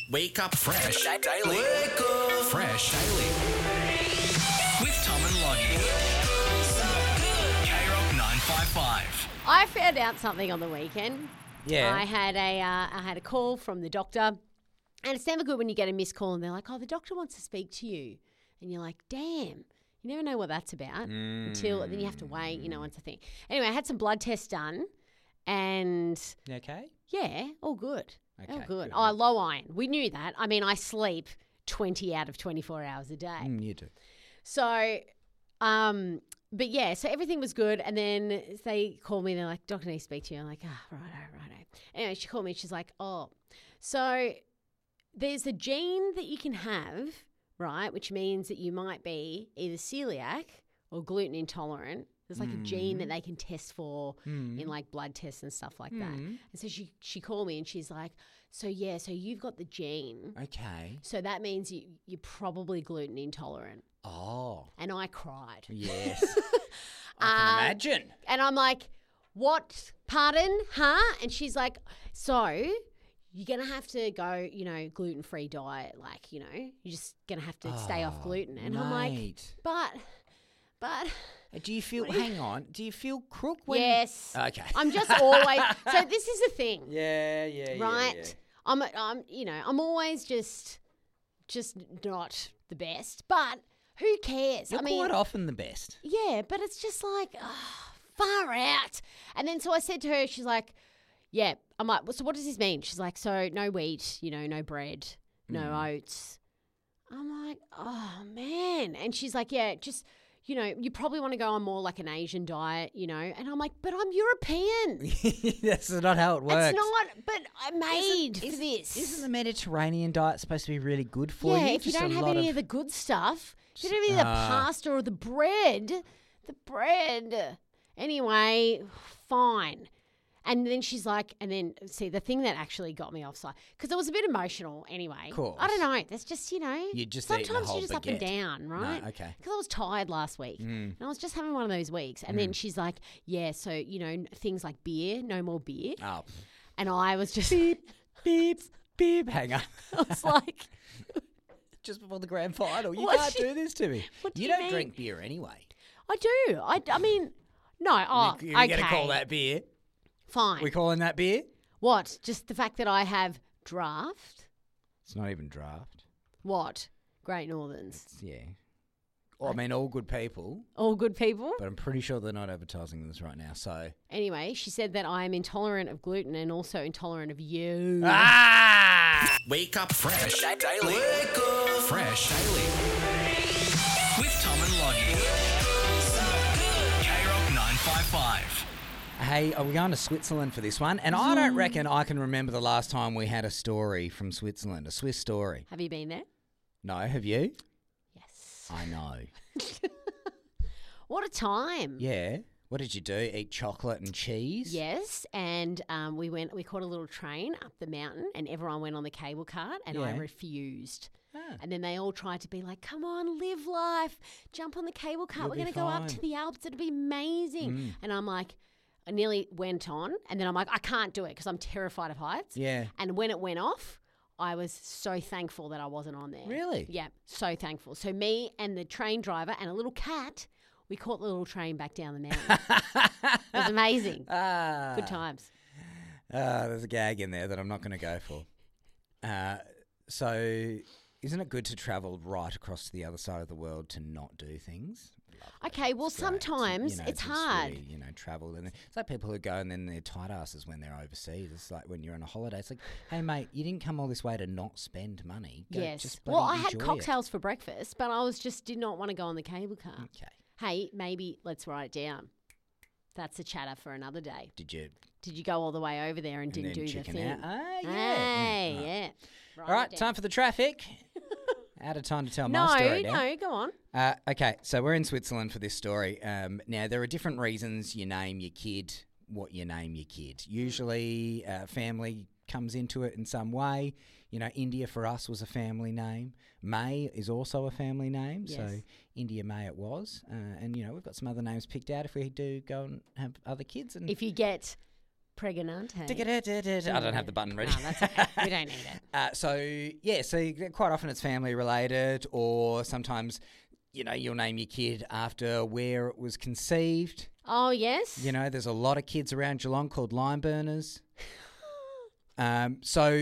Wake up fresh daily. Wake up fresh daily. With Tom and Lonnie. K-Rock 955. I found out something on the weekend. Yeah. I had a call from the doctor, and it's never good when you get a missed call and they're like, "Oh, the doctor wants to speak to you," and you're like, "Damn." You never know what that's about until then you have to wait. You know, it's a thing. Anyway, I had some blood tests done, and You okay? yeah, all good. All Okay, good. good. Oh, low iron. We knew that. I mean, I sleep 20 out of 24 hours a day. You do. So, but yeah, so everything was good. And then they called me. They're like, "Doctor needs to speak to you." I'm like, righto. Anyway, she called me. She's like, "Oh, so there's a gene that you can have, right? Which means that you might be either celiac or gluten intolerant. There's like a gene that they can test for in like blood tests and stuff like that." And so she called me and she's like, so you've got the gene. Okay. So that means you're probably gluten intolerant." Oh, And I cried. yes. I can imagine. And I'm like, "What? Pardon? Huh?" And she's like, "So you're going to have to go, gluten-free diet. Like, you're just going to have to stay off gluten." And I'm like, Mate. but Do you feel, hang on, do you feel crook when? yes. Okay. I'm just always, so this is the thing, Yeah, right? I'm always just not the best, but who cares? You're quite often the best. Yeah, but it's just like, far out. And then so I said to her, she's like, yeah. I'm like, "Well, so what does this mean?" She's like, "So no wheat, no bread, no oats." I'm like, "Oh, man." And she's like, "Yeah, just, you probably want to go on more like an Asian diet, And I'm like, "But I'm European. That's not how it works. It's not, but I'm made for this." Isn't the Mediterranean diet supposed to be really good for you? Yeah, if you Just don't a have lot any of the good stuff, if you don't have any of the pasta or the bread. Anyway, fine. And then she's like, see, the thing that actually got me offside, because it was a bit emotional anyway. Course. I don't know. That's just, You just eating a sometimes whole you're just up and baguette. down, right? No, okay. Because I was tired last week. And I was just having one of those weeks. And then she's like, yeah, so, things like beer, no more beer. Oh. And I was just, Beep. Hang on. I was like, Just before the grand final. You What can't do do this to me. what do you you don't mean? drink beer anyway. I do. I mean, no. Oh, You're okay. going to call that beer? Fine. We calling that beer? What? Just the fact that I have draft? It's not even draft. What? Great Northerns. Yeah. Well, I mean, all good people, All good people? but I'm pretty sure they're not advertising this right now. So. Anyway, she said that I am intolerant of gluten and also intolerant of you. Wake up fresh daily. Wake up fresh daily. With Tom and Lonnie. K-Rock 955. Hey, are we going to Switzerland for this one? And I don't reckon I can remember the last time we had a story from Switzerland, a Swiss story. Have you been there? No, have you? Yes. I know. What a time. Yeah. What did you do? Eat chocolate and cheese? Yes, and we caught a little train up the mountain and everyone went on the cable cart and I Yeah. refused. Ah. And then they all tried to be like, "Come on, live life. Jump on the cable cart. You'll We're be going to go up to fine." the Alps. It'll be amazing." And I'm like, I nearly went on and then I'm like, I can't do it because I'm terrified of heights. Yeah. And when it went off, I was so thankful that I wasn't on there. Really? Yeah, so thankful. So me and the train driver and a little cat, we caught the little train back down the mountain. It was amazing. Good times. There's a gag in there that I'm not going to go for. So isn't it good to travel right across to the other side of the world to not do things? Okay, well, It's great. sometimes it's just hard. Really, travel. And it's like people who go and then they're tight asses when they're overseas. It's like when you're on a holiday. It's like, hey, mate, you didn't come all this way to not spend money. Go, Yes. Just Well, bloody I had enjoy cocktails for breakfast, but I did not want to go on the cable car. It. Okay. Hey, maybe let's write it down. That's a chatter for another day. Did you? Did you go all the way over there and didn't then do the chicken thing? out? Ah, yeah. Hey, Right. yeah. All right, time for the traffic. Out of time to tell my story now. No, go on. Okay, so we're in Switzerland for this story. Now, there are different reasons you name your kid what you name your kid. Usually, family comes into it in some way. India for us was a family name. May is also a family name, so Yes. India May it was. And, we've got some other names picked out if we do go and have other kids. And If you get Pregnant. I don't have the button ready. No, that's okay. We don't need it. So quite often it's family related, or sometimes, you'll name your kid after where it was conceived. Oh, yes. There's a lot of kids around Geelong called lime burners. So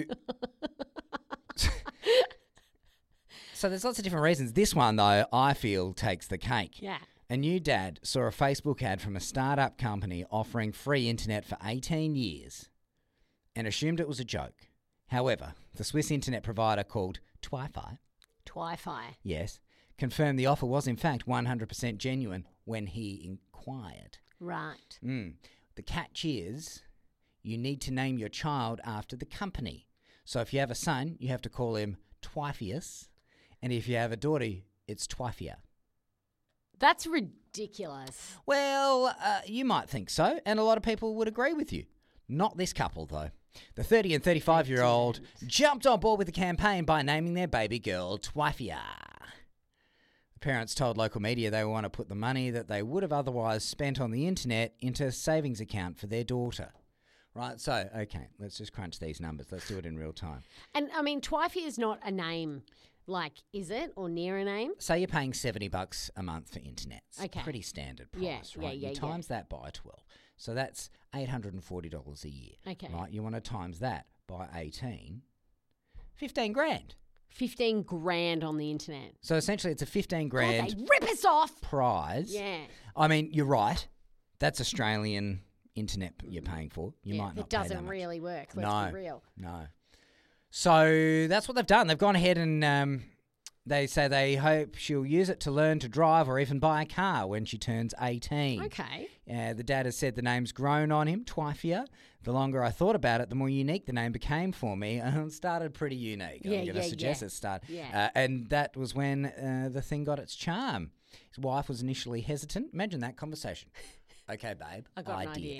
there's lots of different reasons. This one, though, I feel takes the cake. Yeah. A new dad saw a Facebook ad from a startup company offering free internet for 18 years and assumed it was a joke. However, the Swiss internet provider called Twi-Fi, yes, confirmed the offer was in fact 100% genuine when he inquired. Right. The catch is you need to name your child after the company. So if you have a son, you have to call him Twifius, and if you have a daughter, it's Twifia. That's ridiculous. Well, you might think so, and a lot of people would agree with you. Not this couple, though. The 30 and 35-year-old jumped on board with the campaign by naming their baby girl Twifia. The parents told local media they want to put the money that they would have otherwise spent on the internet into a savings account for their daughter. Right, so, okay, let's just crunch these numbers. Let's do it in real time. And, I mean, Twifia is not a name. Like, is it, or near a name? Say you're paying $70 a month for internet. It's Okay. pretty standard price, right? Yeah. You times that by 12. So that's $840 a year. Okay. Right? You want to times that by 18, 15 grand. 15 grand on the internet. So essentially it's a 15 God, grand they rip us off. prize. Yeah. I mean, you're right. That's Australian internet you're paying for. You might not It pay that doesn't much. really work. Let's be real. No. So that's what they've done. They've gone ahead and they say they hope she'll use it to learn to drive or even buy a car when she turns 18. Okay. The dad has said the name's grown on him, Twifia. The longer I thought about it, the more unique the name became for me. It started pretty unique. I'm going to suggest it started. Yeah. And that was when the thing got its charm. His wife was initially hesitant. Imagine that conversation. Okay, babe. I got an idea.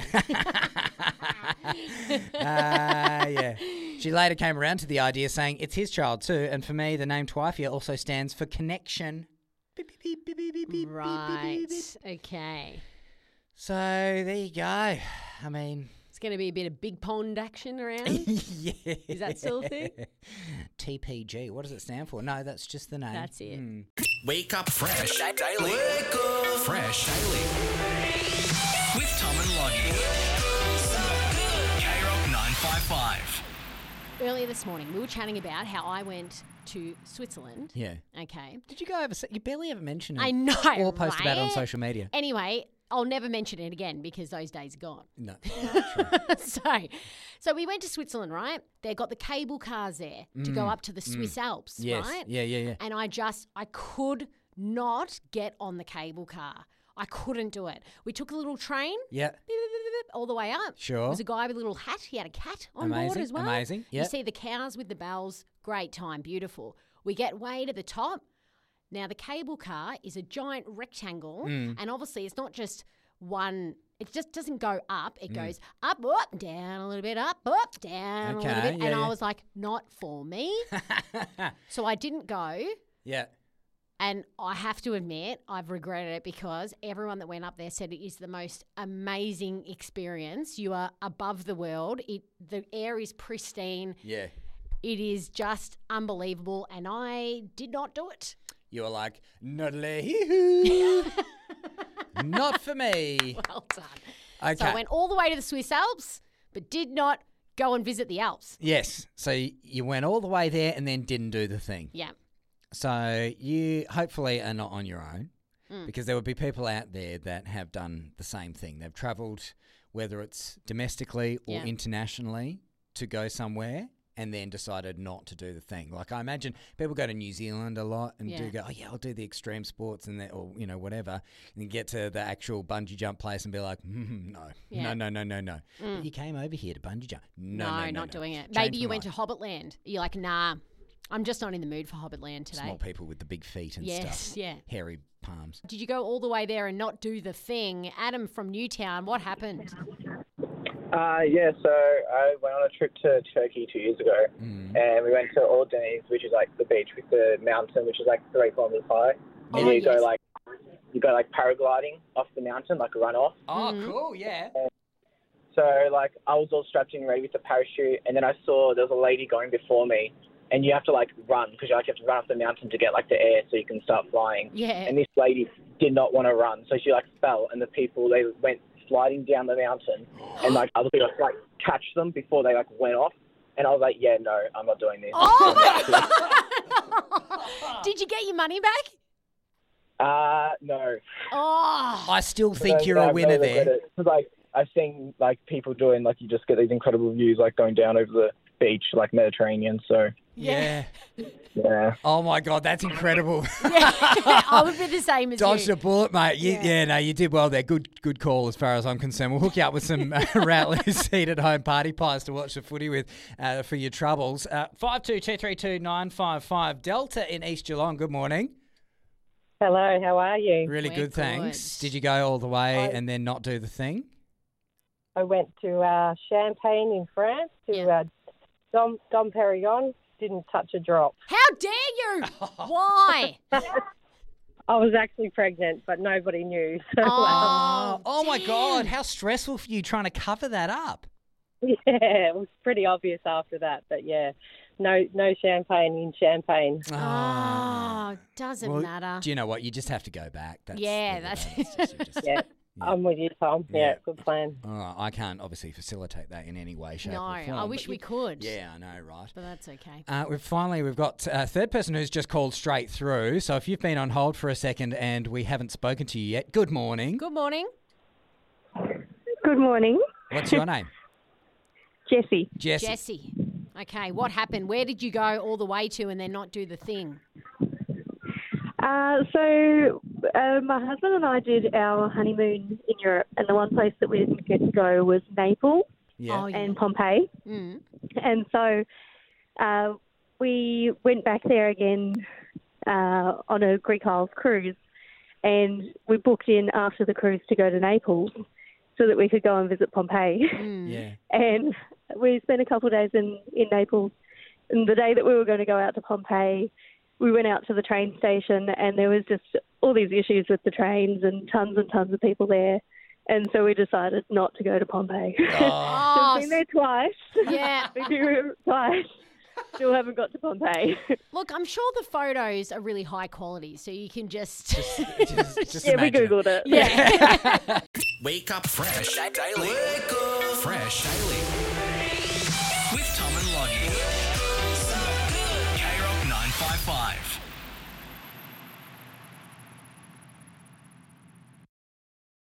Yeah. She later came around to the idea, saying it's his child too. And for me, the name Twifia also stands for connection. Beep, beep, beep, beep, beep, beep, beep, Right. beep, beep, beep. Okay. So there you go. I mean, It's going to be a bit of big pond action around. yeah. Is that still a thing? TPG. What does it stand for? No, that's just the name. That's it. Wake up fresh daily. Wake up fresh daily. With Tom and Lonnie. K-Rock 955. Earlier this morning, we were chatting about how I went to Switzerland. Yeah. Okay. Did you go over? You barely ever mention it. I know, Or post about it on right? social media. Anyway, I'll never mention it again because those days are gone. No. So we went to Switzerland, right? They've got the cable cars there to go up to the Swiss Alps, Yes. right? Yeah. And I could not get on the cable car. I couldn't do it. We took a little train Yeah. all the way up. Sure. There was a guy with a little hat. He had a cat on board Amazing, as well. amazing, You yep. see the cows with the bells. Great time. Beautiful. We get way to the top. Now, the cable car is a giant rectangle, and obviously it's not just one. It just doesn't go up. It goes up, down a little bit, up, down a little Okay, bit. yeah, And I yeah. was like, not for me. So I didn't go. Yeah. And I have to admit, I've regretted it because everyone that went up there said it is the most amazing experience. You are above the world. The air is pristine. Yeah. It is just unbelievable. And I did not do it. You were like, noodle-hee-hoo. Not for me. Well done. Okay. So I went all the way to the Swiss Alps, but did not go and visit the Alps. Yes. So you went all the way there and then didn't do the thing. Yeah. So you hopefully are not on your own because there would be people out there that have done the same thing. They've travelled, whether it's domestically or Yeah. internationally, to go somewhere and then decided not to do the thing. Like I imagine people go to New Zealand a lot and do Yeah. go, oh yeah, I'll do the extreme sports and or whatever, and then get to the actual bungee jump place and be like, no. Yeah. No. But you came over here to bungee jump. No, not doing it. Change Maybe my you went to mind. Hobbitland. You're like, nah, I'm just not in the mood for Hobbitland today. Small people with the big feet and Yes, stuff. yeah. Hairy palms. Did you go all the way there and not do the thing? Adam from Newtown, what happened? Yeah, so I went on a trip to Turkey 2 years ago, and we went to Aldeniz, which is like the beach with the mountain, which is like 3 kilometers high. And Oh, you yes. go paragliding off the mountain, like a runoff. Oh, cool, yeah. So, like, I was all strapped in ready with the parachute, and then I saw there was a lady going before me, and you have to, like, run, because you have to run up the mountain to get, like, the air so you can start flying. Yeah. And this lady did not want to run, so she, like, fell, and the people, they went sliding down the mountain, and, like, other people, like, catch them before they, like, went off. And I was like, yeah, no, I'm not doing this. Oh, my Did you get your money back? No. Oh. I still think you're a winner there. Because, like, I've seen, like, people doing, like, you just get these incredible views, like, going down over the beach, like, Mediterranean, so... Yeah. Yeah. Oh, my God, that's incredible. Yeah. I would be the same as Dodged you. a bullet, mate. No, you did well there. Good call as far as I'm concerned. We'll hook you up with some Rattlers seated home party pies to watch the footy with for your troubles. 52232955 Delta in East Geelong. Good morning. Hello, how are you? Really We're good, thanks. Did you go all the way and then not do the thing? I went to Champagne in France to Dom Perignon. Didn't touch a drop. How dare you? Why? I was actually pregnant, but nobody knew. So, Oh my damn. God, how stressful for you trying to cover that up. yeah, it was pretty obvious after that. But yeah, no champagne in Champagne. Oh, doesn't matter. Do you know what? You just have to go back. That's Yeah, I'm with you, Tom. Yeah, good plan. All right, I can't obviously facilitate that in any way, shape, No, or form. I wish we could. Yeah, I know, right? But that's okay. We've got a third person who's just called straight through. So if you've been on hold for a second and we haven't spoken to you yet, good morning. Good morning. Good morning. What's your name? Jessie. Jessie. Jessie. Okay, what happened? Where did you go all the way to and then not do the thing? My husband and I did our honeymoon in Europe, and the one place that we didn't get to go was Naples Yeah. Oh, yeah. and Pompeii. Mm. And so we went back there again on a Greek Isles cruise, and we booked in after the cruise to go to Naples so that we could go and visit Pompeii. Mm. Yeah. And we spent a couple of days in Naples. And the day that we were going to go out to Pompeii, we went out to the train station, and there was just all these issues with the trains and tons of people there. And so we decided not to go to Pompeii. Oh, We've been there twice. yeah. We've been there twice. Still haven't got to Pompeii. Look, I'm sure the photos are really high quality, so you can just Just Yeah, we imagine it. Googled it. yeah. Wake up fresh daily. Wake up fresh daily. With Tom and Lonnie.